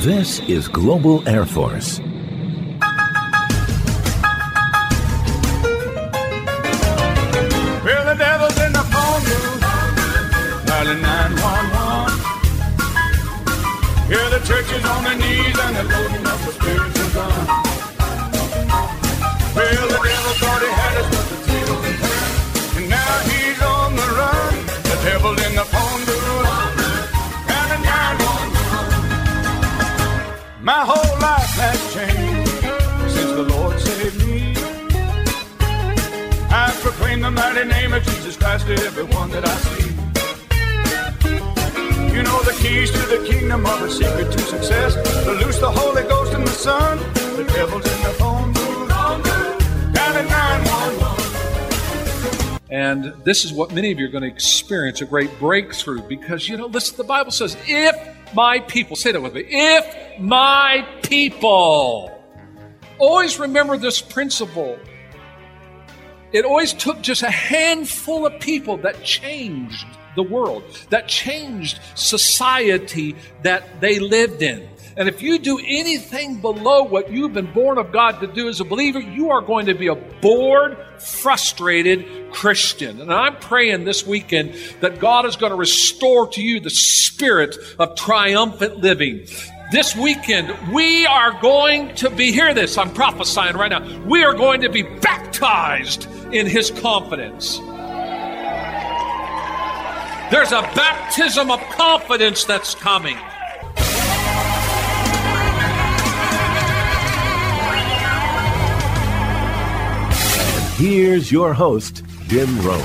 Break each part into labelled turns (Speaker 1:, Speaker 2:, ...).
Speaker 1: This is Global Air Force.
Speaker 2: Well, the devil's in the phone booth, dialing 911. Yeah, the church is on their knees and they're loading up the spiritual gun. Well, the devil thought he had us, but the tables been turned, and now he's on the run. The devil's in the phone booth, dialing 911. My whole life has changed since the Lord saved me. I proclaim the mighty name of Jesus Christ to everyone that I see. You know the keys to the kingdom are the secret to success. To loose the Holy Ghost and the Son. The devil's in the phone booth. Dialing 911.
Speaker 3: And this is what many of you are going to experience, a great breakthrough. Because, listen, the Bible says, if my people, say that with me, if my people. Always remember this principle. It always took just a handful of people that changed the world, that changed society that they lived in. And if you do anything below what you've been born of God to do as a believer, you are going to be a bored, frustrated Christian. And I'm praying this weekend that God is going to restore to you the spirit of triumphant living. This weekend, we are going to be, hear this, I'm prophesying right now, we are going to be baptized in His confidence. There's a baptism of confidence that's coming.
Speaker 1: And here's your host, Jim Rome.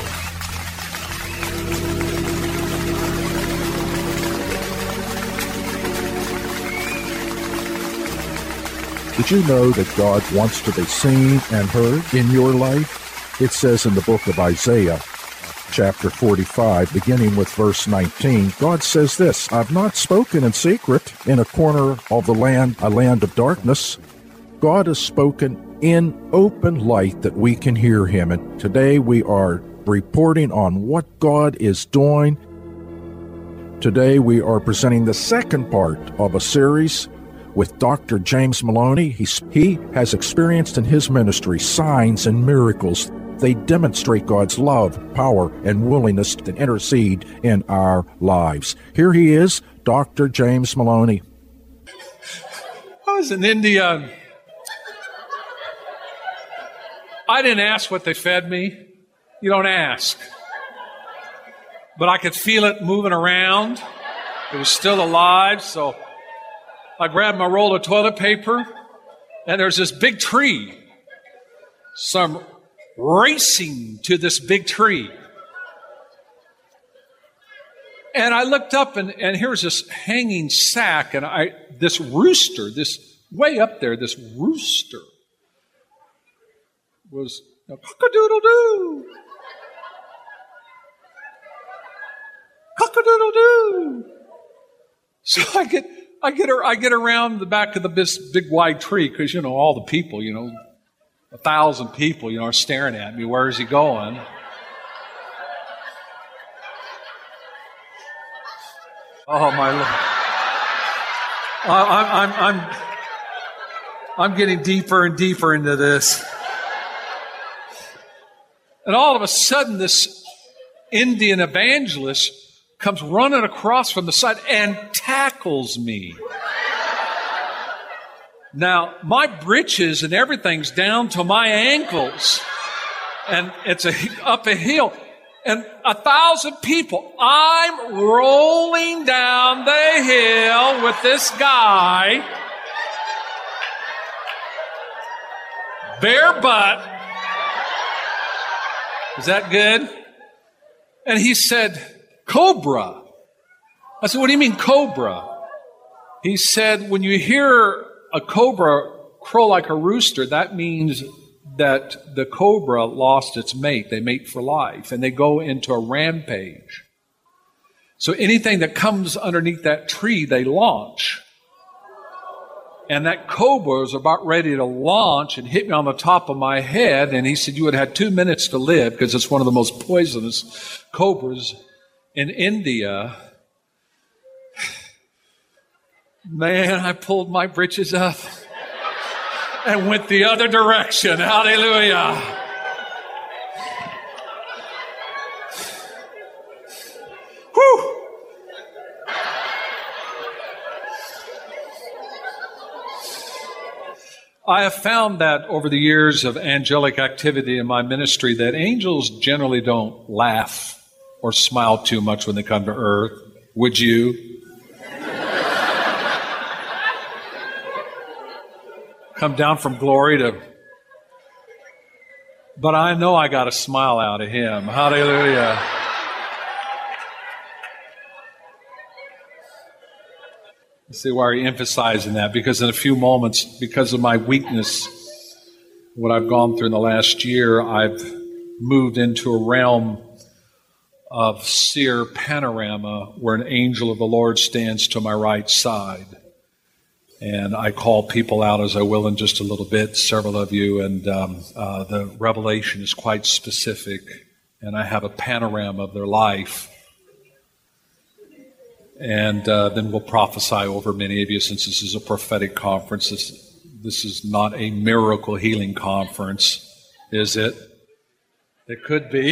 Speaker 4: Did you know that God wants to be seen and heard in your life? It says in the book of Isaiah, chapter 45, beginning with verse 19, God says this, I've not spoken in secret in a corner of the land, a land of darkness. God has spoken in open light that we can hear Him. And today we are reporting on what God is doing. Today we are presenting the second part of a series with Dr. James Maloney. He has experienced in his ministry signs and miracles. They demonstrate God's love, power, and willingness to intercede in our lives. Here he is, Dr. James Maloney.
Speaker 3: I was in India. I didn't ask what they fed me. You don't ask. But I could feel it moving around. It was still alive, so I grabbed my roll of toilet paper, and there's this big tree. So I'm racing to this big tree. And I looked up, and here's this hanging sack, and this rooster, this way up there, this rooster was cock-a-doodle-doo. Cock-a-doodle-doo. So I get around the back of this big wide tree because, all the people, 1,000 people, are staring at me. Where is he going? Oh, my Lord. I'm getting deeper and deeper into this. And all of a sudden, this Indian evangelist comes running across from the side and tackles me. Now, my britches and everything's down to my ankles. And it's up a hill. And 1,000 people. I'm rolling down the hill with this guy. Bare butt. Is that good? And he said, Cobra. I said, what do you mean cobra? He said, when you hear a cobra crow like a rooster, that means that the cobra lost its mate. They mate for life, and they go into a rampage. So anything that comes underneath that tree, they launch. And that cobra was about ready to launch and hit me on the top of my head. And he said, you would have had 2 minutes to live because it's one of the most poisonous cobras in India. Man, I pulled my britches up and went the other direction. Hallelujah. Whew. I have found that over the years of angelic activity in my ministry that angels generally don't laugh or smile too much when they come to earth. Would you? Come down from glory to... But I know I got a smile out of him. Hallelujah. See why you're emphasizing that, because in a few moments, because of my weakness, what I've gone through in the last year, I've moved into a realm of seer panorama where an angel of the Lord stands to my right side. And I call people out, as I will in just a little bit, several of you, and the revelation is quite specific, and I have a panorama of their life. And then we'll prophesy over many of you, since this is a prophetic conference. This is not a miracle healing conference, is it? It could be.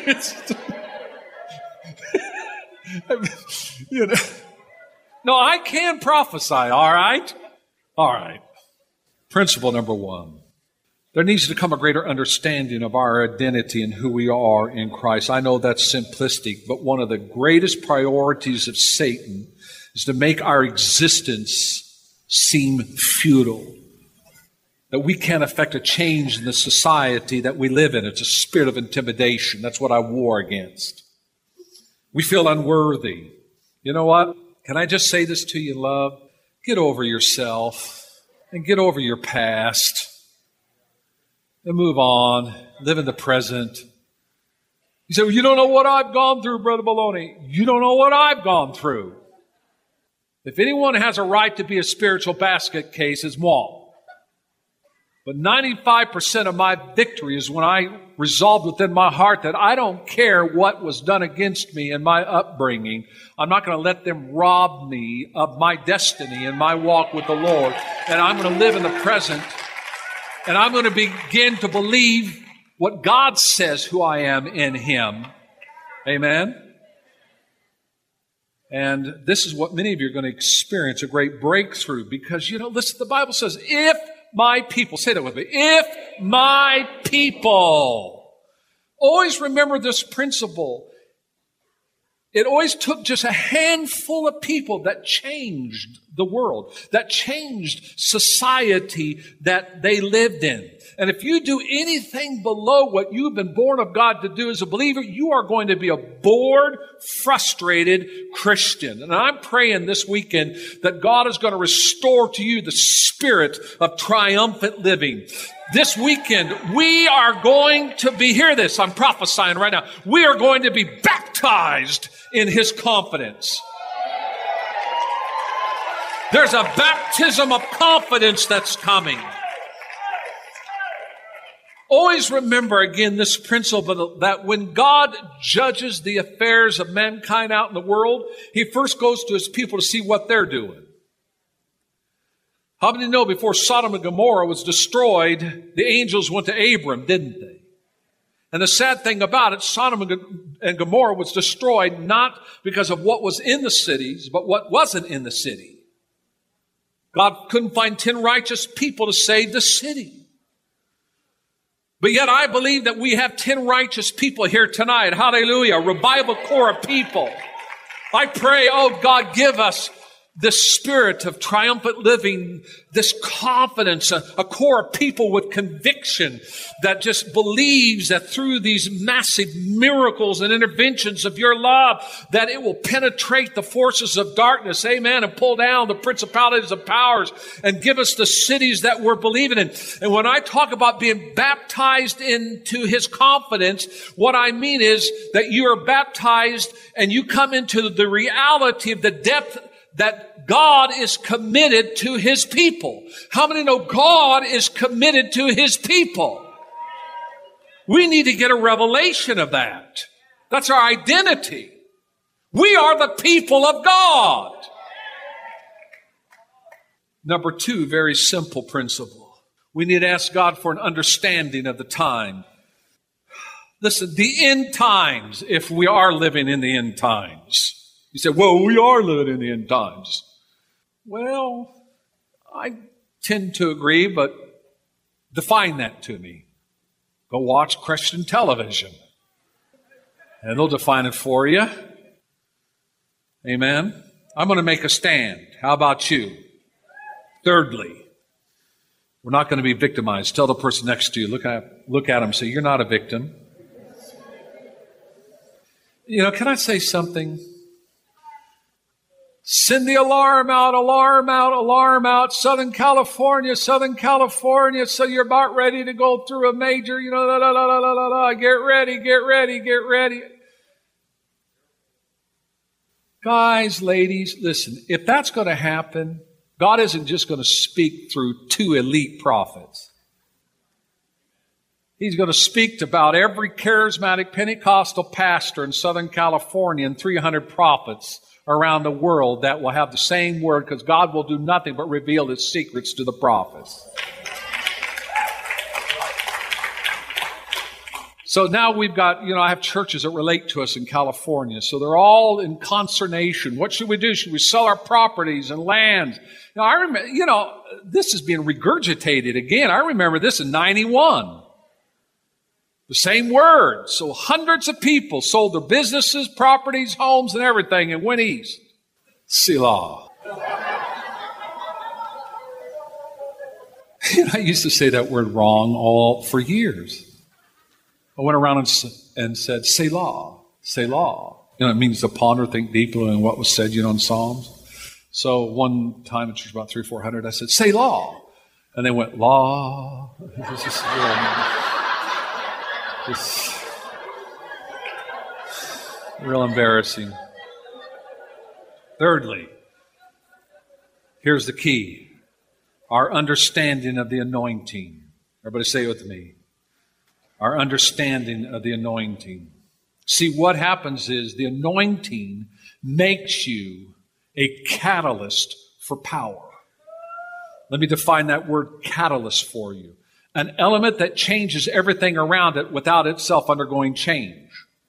Speaker 3: You know. No, I can prophesy, all right? All right. Principle number 1. There needs to come a greater understanding of our identity and who we are in Christ. I know that's simplistic, but one of the greatest priorities of Satan is to make our existence seem futile. That we can't affect a change in the society that we live in. It's a spirit of intimidation. That's what I war against. We feel unworthy. You know what? Can I just say this to you, love? Get over yourself and get over your past. And move on. Live in the present. You say, well, you don't know what I've gone through, Brother Maloney. You don't know what I've gone through. If anyone has a right to be a spiritual basket case, it's moi. But 95% of my victory is when I resolved within my heart that I don't care what was done against me in my upbringing. I'm not going to let them rob me of my destiny and my walk with the Lord. And I'm going to live in the present. And I'm going to begin to believe what God says who I am in Him. Amen? And this is what many of you are going to experience, a great breakthrough. Because, listen, the Bible says, if my people, say that with me, if my people, always remember this principle. It always took just a handful of people that changed the world, that changed society that they lived in. And if you do anything below what you've been born of God to do as a believer, you are going to be a bored, frustrated Christian. And I'm praying this weekend that God is going to restore to you the spirit of triumphant living. This weekend, we are going to be, hear this, I'm prophesying right now, we are going to be baptized in His confidence. There's a baptism of confidence that's coming. Always remember again this principle that when God judges the affairs of mankind out in the world, He first goes to His people to see what they're doing. How many know before Sodom and Gomorrah was destroyed, the angels went to Abram, didn't they? And the sad thing about it, Sodom and Gomorrah was destroyed not because of what was in the cities, but what wasn't in the city. God couldn't find 10 righteous people to save the city. But yet I believe that we have 10 righteous people here tonight. Hallelujah. A revival core of people. I pray, oh God, give us this spirit of triumphant living, this confidence, a core of people with conviction that just believes that through these massive miracles and interventions of your love, that it will penetrate the forces of darkness, amen, and pull down the principalities and powers and give us the cities that we're believing in. And when I talk about being baptized into His confidence, what I mean is that you are baptized and you come into the reality of the depth that God is committed to His people. How many know God is committed to His people? We need to get a revelation of that. That's our identity. We are the people of God. Number two, very simple principle. We need to ask God for an understanding of the time. Listen, the end times, if we are living in the end times. You say, well, we are living in the end times. Well, I tend to agree, but define that to me. Go watch Christian television, and they'll define it for you. Amen. I'm going to make a stand. How about you? Thirdly, we're not going to be victimized. Tell the person next to you, look at them and say, you're not a victim. You know, can I say something? Send the alarm out, alarm out, alarm out. Southern California, so you're about ready to go through a major, get ready, get ready, get ready. Guys, ladies, listen, if that's going to happen, God isn't just going to speak through 2 elite prophets. He's going to speak to about every charismatic Pentecostal pastor in Southern California and 300 prophets around the world that will have the same word, because God will do nothing but reveal His secrets to the prophets. So now we've got, I have churches that relate to us in California. So they're all in consternation. What should we do? Should we sell our properties and lands? Now, I remember, this is being regurgitated again. I remember this in 91. The same word. So hundreds of people sold their businesses, properties, homes, and everything and went east. Selah. I used to say that word wrong for years. I went around and said, Selah, Selah. It means to ponder, think deeply on what was said, in Psalms. So one time in church, about 300 or 400, I said, Selah. And they went, law. It's real embarrassing. Thirdly, here's the key. Our understanding of the anointing. Everybody say it with me. Our understanding of the anointing. See, what happens is the anointing makes you a catalyst for power. Let me define that word catalyst for you. An element that changes everything around it without itself undergoing change.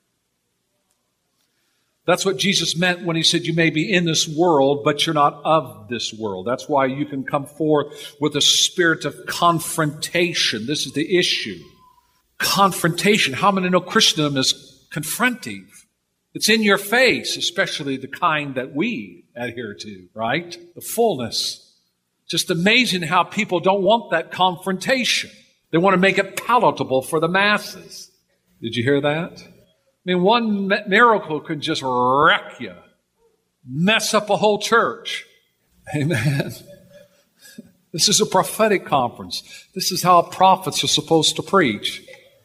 Speaker 3: That's what Jesus meant when He said you may be in this world, but you're not of this world. That's why you can come forth with a spirit of confrontation. This is the issue. Confrontation. How many know Christendom is confrontive? It's in your face, especially the kind that we adhere to, right? The fullness. Just amazing how people don't want that confrontation. They want to make it palatable for the masses. Did you hear that? I mean, one miracle can just wreck you, mess up a whole church. Amen. This is a prophetic conference. This is how prophets are supposed to preach.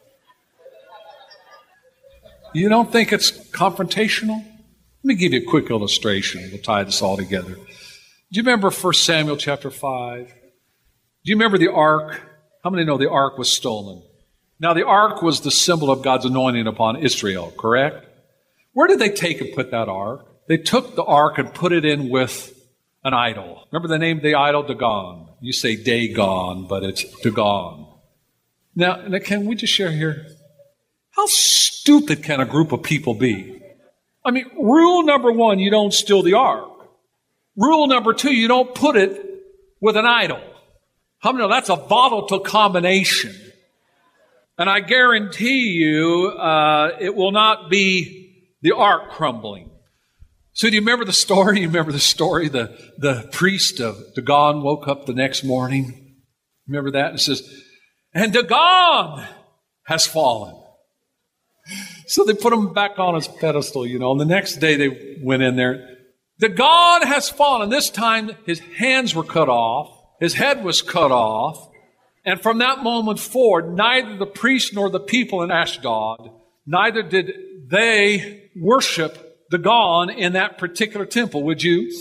Speaker 3: You don't think it's confrontational? Let me give you a quick illustration. We'll tie this all together. Do you remember 1 Samuel chapter 5? Do you remember the ark? How many know the ark was stolen? Now, the ark was the symbol of God's anointing upon Israel, correct? Where did they take and put that ark? They took the ark and put it in with an idol. Remember the name of the idol? Dagon. You say Dagon, but it's Dagon. Now, can we just share here? How stupid can a group of people be? I mean, rule number 1, you don't steal the ark. Rule number 2, you don't put it with an idol. How many know that's a volatile combination? And I guarantee you it will not be the ark crumbling. So do you remember the story? You remember the story? The priest of Dagon woke up the next morning. Remember that? It says, and Dagon has fallen. So they put him back on his pedestal, and the next day they went in there. Dagon has fallen. This time his hands were cut off. His head was cut off. And from that moment forward, neither the priest nor the people in Ashdod, neither did they worship Dagon in that particular temple, would you?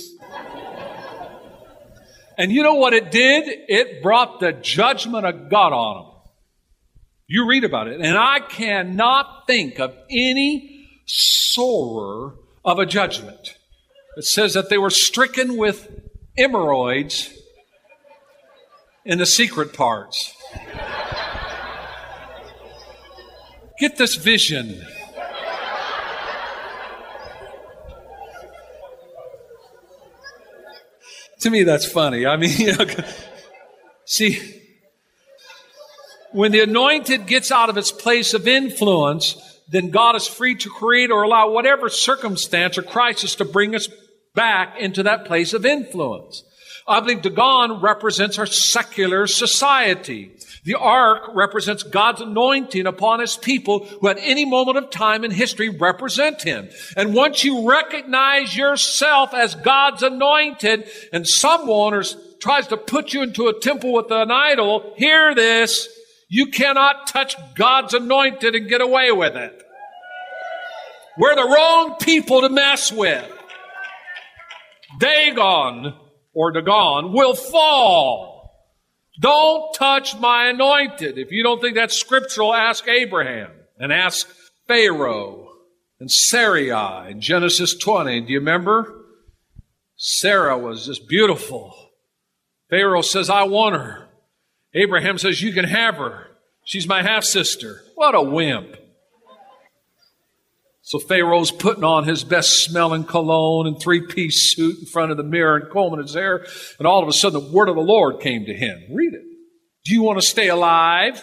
Speaker 3: And you know what it did? It brought the judgment of God on them. You read about it. And I cannot think of any sorer of a judgment. It says that they were stricken with hemorrhoids in the secret parts. Get this vision. To me, that's funny. I mean, see, when the anointed gets out of its place of influence, then God is free to create or allow whatever circumstance or crisis to bring us back into that place of influence. I believe Dagon represents our secular society. The ark represents God's anointing upon His people who at any moment of time in history represent Him. And once you recognize yourself as God's anointed and someone tries to put you into a temple with an idol, hear this, you cannot touch God's anointed and get away with it. We're the wrong people to mess with. Dagon will fall. Don't touch my anointed. If you don't think that's scriptural, ask Abraham and ask Pharaoh and Sarai in Genesis 20. Do you remember? Sarah was just beautiful. Pharaoh says, I want her. Abraham says, you can have her. She's my half-sister. What a wimp. So Pharaoh's putting on his best smelling cologne and three-piece suit in front of the mirror and combing his hair. And all of a sudden the word of the Lord came to him. Read it. Do you want to stay alive?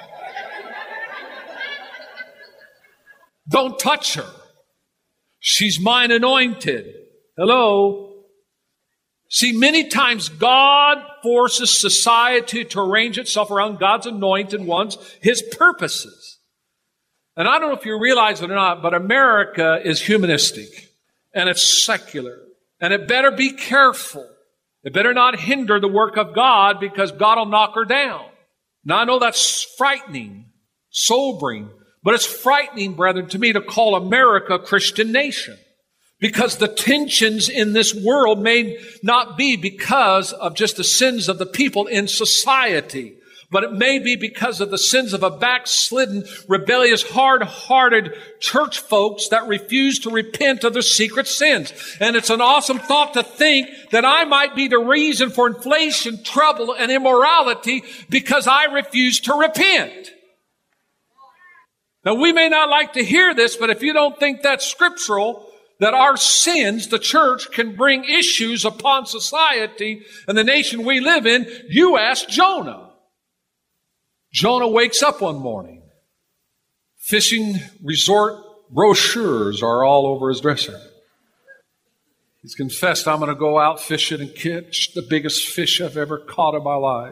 Speaker 3: Don't touch her. She's mine anointed. Hello? See, many times God forces society to arrange itself around God's anointed ones, His purposes. And I don't know if you realize it or not, but America is humanistic and it's secular. And it better be careful. It better not hinder the work of God because God will knock her down. Now I know that's frightening, sobering, but it's frightening, brethren, to me to call America a Christian nation. Because the tensions in this world may not be because of just the sins of the people in society, but it may be because of the sins of a backslidden, rebellious, hard-hearted church folks that refuse to repent of their secret sins. And it's an awesome thought to think that I might be the reason for inflation, trouble, and immorality because I refuse to repent. Now, we may not like to hear this, but if you don't think that's scriptural, that our sins, the church, can bring issues upon society and the nation we live in, you ask Jonah. Jonah wakes up one morning. Fishing resort brochures are all over his dresser. He's confessed, I'm going to go out fishing and catch the biggest fish I've ever caught in my life.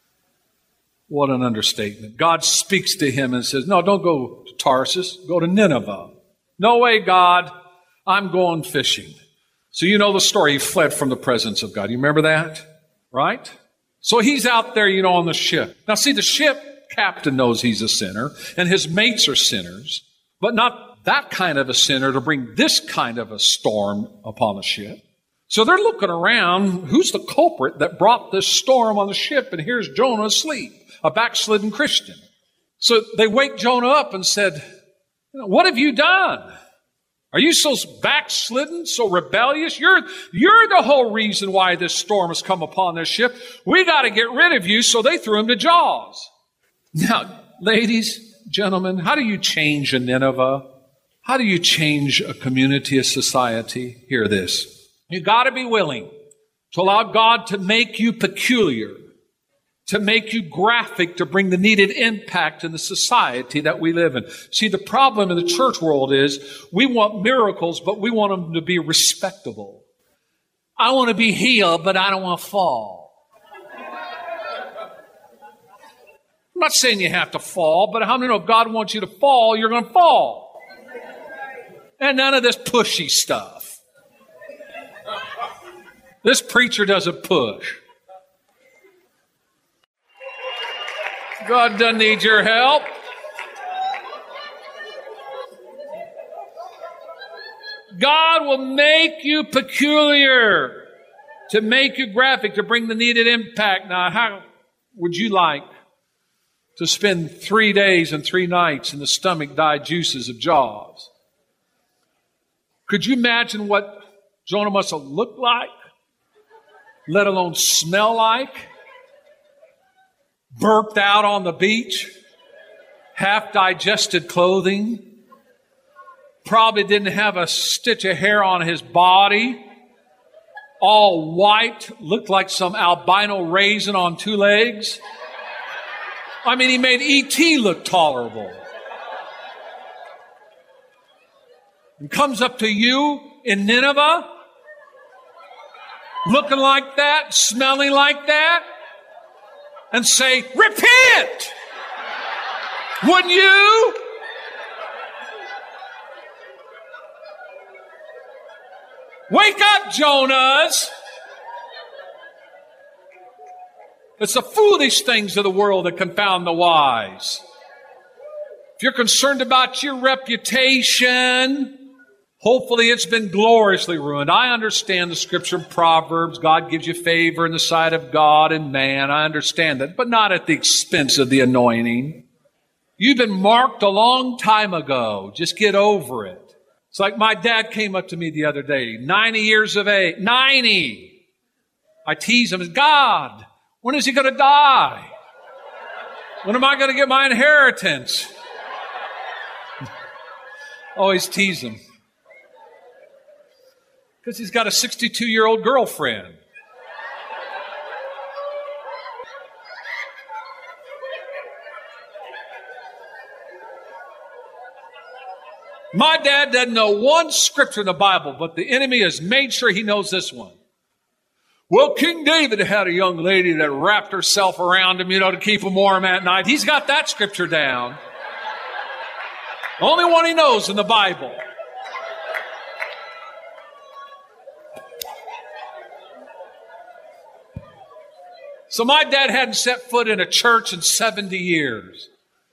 Speaker 3: What an understatement. God speaks to him and says, no, don't go to Tarsus. Go to Nineveh. No way, God. I'm going fishing. So you know the story. He fled from the presence of God. You remember that? Right? So he's out there, on the ship. Now see, the ship captain knows he's a sinner, and his mates are sinners, but not that kind of a sinner to bring this kind of a storm upon the ship. So they're looking around, who's the culprit that brought this storm on the ship? And here's Jonah asleep, a backslidden Christian. So they wake Jonah up and said, what have you done? Are you so backslidden, so rebellious? You're the whole reason why this storm has come upon this ship. We got to get rid of you. So they threw him to Jaws. Now, ladies, gentlemen, how do you change a Nineveh? How do you change a community, a society? Hear this. You got to be willing to allow God to make you peculiar, to make you graphic, to bring the needed impact in the society that we live in. See, the problem in the church world is we want miracles, but we want them to be respectable. I want to be healed, but I don't want to fall. I'm not saying you have to fall, but how many know if God wants you to fall, you're going to fall? And none of this pushy stuff. This preacher doesn't push. God doesn't need your help. God will make you peculiar, to make you graphic, to bring the needed impact. Now, how would you like to spend 3 days and 3 nights in the stomach-dyed juices of Jaws? Could you imagine what Jonah must have looked like, let alone smell like? burped out on the beach, half-digested clothing, probably didn't have a stitch of hair on his body, all white, looked like some albino raisin on two legs. I mean, he made E.T. look tolerable. And comes up to you in Nineveh, looking like that, smelling like that, and say, repent! Wouldn't you? Wake up, Jonas! It's the foolish things of the world that confound the wise. If you're concerned about your reputation, hopefully it's been gloriously ruined. I understand the scripture of Proverbs. God gives you favor in the sight of God and man. I understand that, but not at the expense of the anointing. You've been marked a long time ago. Just get over it. It's like my dad came up to me the other day, 90 years of age, 90. I tease him, God, when is he going to die? When am I going to get my inheritance? Always tease him. Because he's got a 62-year-old girlfriend. My dad doesn't know one scripture in the Bible, but the enemy has made sure he knows this one. Well, King David had a young lady that wrapped herself around him, to keep him warm at night. He's got that scripture down. The only one he knows in the Bible. So my dad hadn't set foot in a church in 70 years.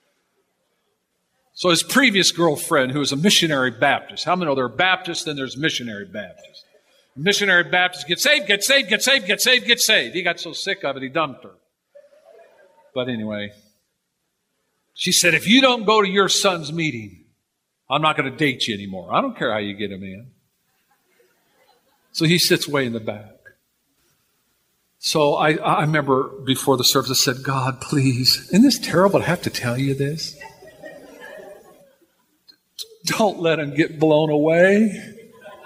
Speaker 3: So his previous girlfriend, who was a missionary Baptist. How many know there are Baptists, then there's missionary Baptists? Missionary Baptists get saved, get saved, get saved, get saved, get saved. He got so sick of it, he dumped her. But anyway, she said, if you don't go to your son's meeting, I'm not going to date you anymore. I don't care how you get him in. So he sits way in the back. So I remember before the service, I said, God, please, isn't this terrible to have to tell you this? Don't let him get blown away.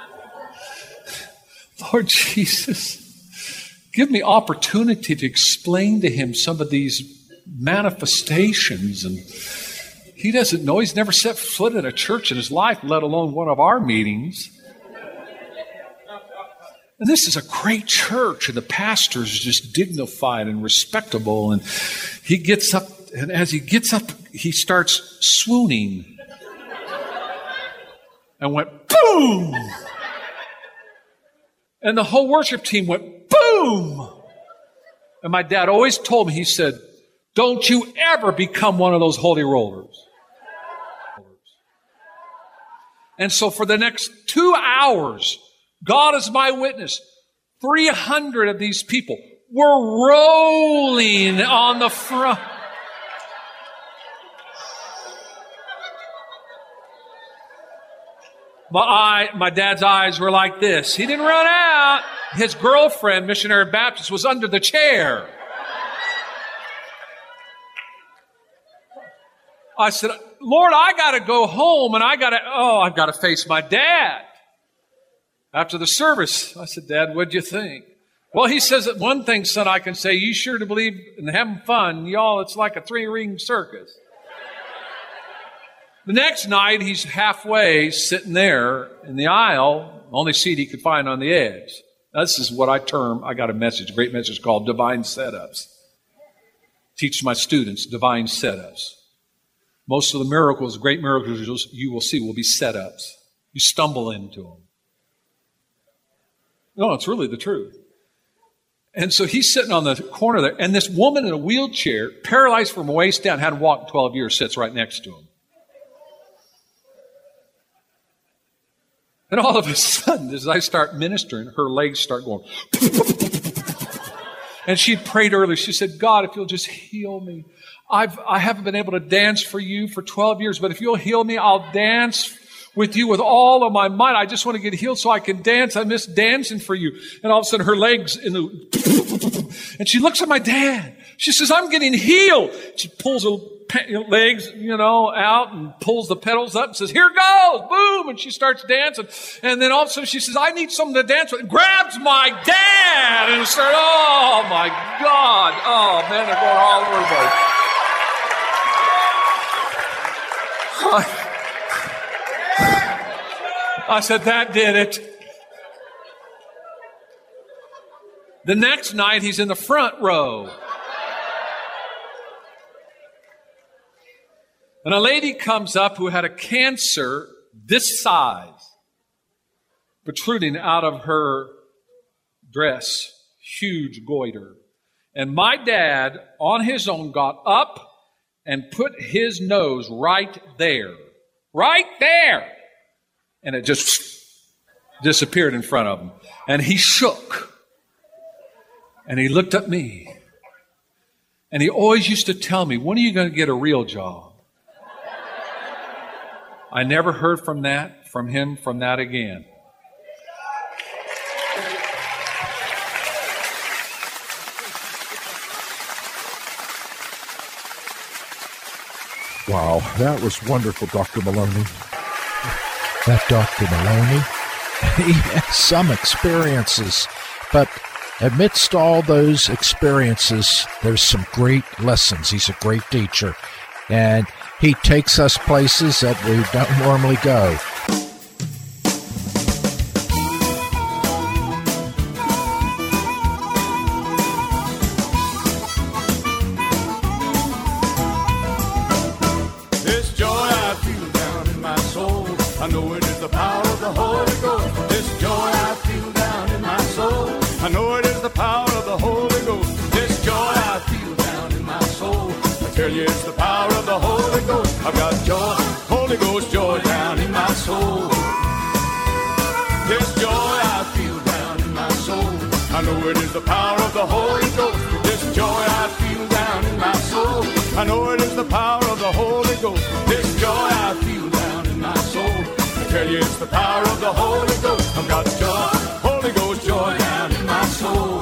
Speaker 3: Lord Jesus, give me opportunity to explain to him some of these manifestations. And he doesn't know. He's never set foot in a church in his life, let alone one of our meetings. And this is a great church, and the pastor's just dignified and respectable. And he gets up, and as he gets up, he starts swooning. And went, boom! And the whole worship team went, boom! And my dad always told me, he said, don't you ever become one of those holy rollers. And so for the next 2 hours, God is my witness, 300 of these people were rolling on the front. My dad's eyes were like this. He didn't run out. His girlfriend, missionary Baptist, was under the chair. I said, Lord, I got to go home and I've got to face my dad. After the service, I said, Dad, what'd you think? Well, he says that one thing, son, I can say, you sure to believe in having fun. Y'all, it's like a 3-ring circus. The next night, he's halfway sitting there in the aisle, only seat he could find on the edge. Now, this is what I got a great message called Divine Setups. Teach my students divine setups. Most of the miracles, great miracles you will see will be setups. You stumble into them. No, it's really the truth. And so he's sitting on the corner there, and this woman in a wheelchair, paralyzed from the waist down, hadn't walked 12 years, sits right next to him. And all of a sudden, as I start ministering, her legs start going. And she prayed earlier. She said, God, if you'll just heal me. I haven't been able to dance for you for 12 years, but if you'll heal me, I'll dance with you with all of my might. I just want to get healed so I can dance. I miss dancing for you. And all of a sudden her legs and she looks at my dad. She says, I'm getting healed. She pulls her legs, out and pulls the pedals up and says, here goes, boom. And she starts dancing. And then all of a sudden she says, I need someone to dance with. And grabs my dad and starts, oh my God. Oh man, they're going all over the place. I said, that did it. The next night, he's in the front row. And a lady comes up who had a cancer this size protruding out of her dress, huge goiter. And my dad, on his own, got up and put his nose right there. And it just disappeared in front of him. And he shook. And he looked at me. And he always used to tell me, when are you going to get a real job? I never heard from that again.
Speaker 4: Wow, that was wonderful, Dr. Maloney.
Speaker 5: That Dr. Maloney, he has some experiences, but amidst all those experiences, there's some great lessons. He's a great teacher, and he takes us places that we don't normally go.
Speaker 2: This joy I feel down in my soul, I know it is the power of the Holy Ghost. This joy I feel down in my soul, I know it is the power of the Holy Ghost. This joy I feel down in my soul, I tell you it's the power of the Holy Ghost. I've got joy, Holy Ghost joy down in my soul. This joy I feel down in my soul, I know it is the power of the Holy Ghost. This joy I feel down in my soul, I know it is the power of the Holy Ghost. This joy I feel down in my soul, I tell you it's the power of the Holy Ghost. I've got joy, Holy Ghost joy down in my soul.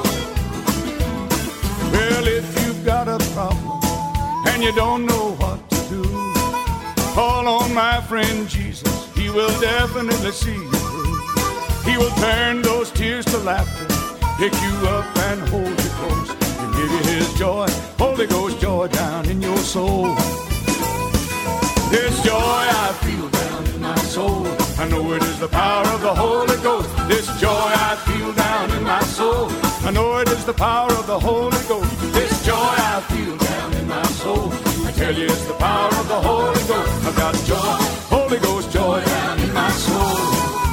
Speaker 2: Well, if you've got a problem and you don't know what to do, call on my friend Jesus. He will definitely see you through. He will turn those tears to laughter, pick you up and hold you close, and give you his joy, Holy Ghost joy down in your soul. This joy I feel down in my soul, I know it is the power of the Holy Ghost. This joy I feel down in my soul, I know it is the power of the Holy Ghost. This joy I feel down in my soul, I tell you it's the power of the Holy Ghost. I've got joy, Holy Ghost joy down in my soul.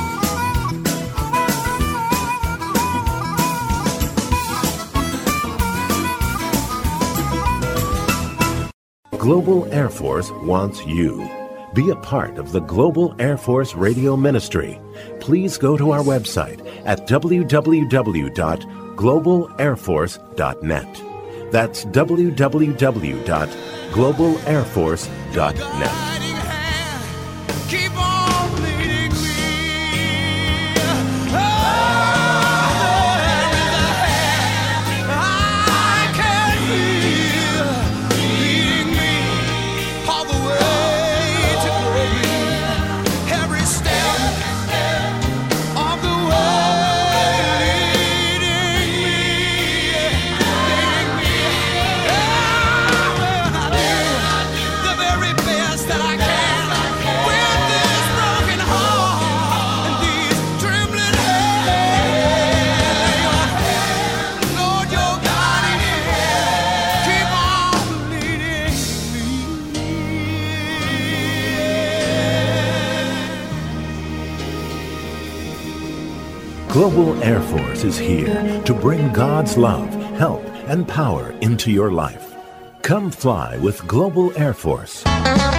Speaker 1: Global Air Force wants you. Be a part of the Global Air Force Radio Ministry. Please go to our website at www.globalairforce.net. That's www.globalairforce.net.
Speaker 2: Keep on leading me. Oh, I can feel leading me all the way to glory. Every step of the way, leading me. Oh, I do the very best that I can.
Speaker 1: Global Air Force is here to bring God's love, help, and power into your life. Come fly with Global Air Force.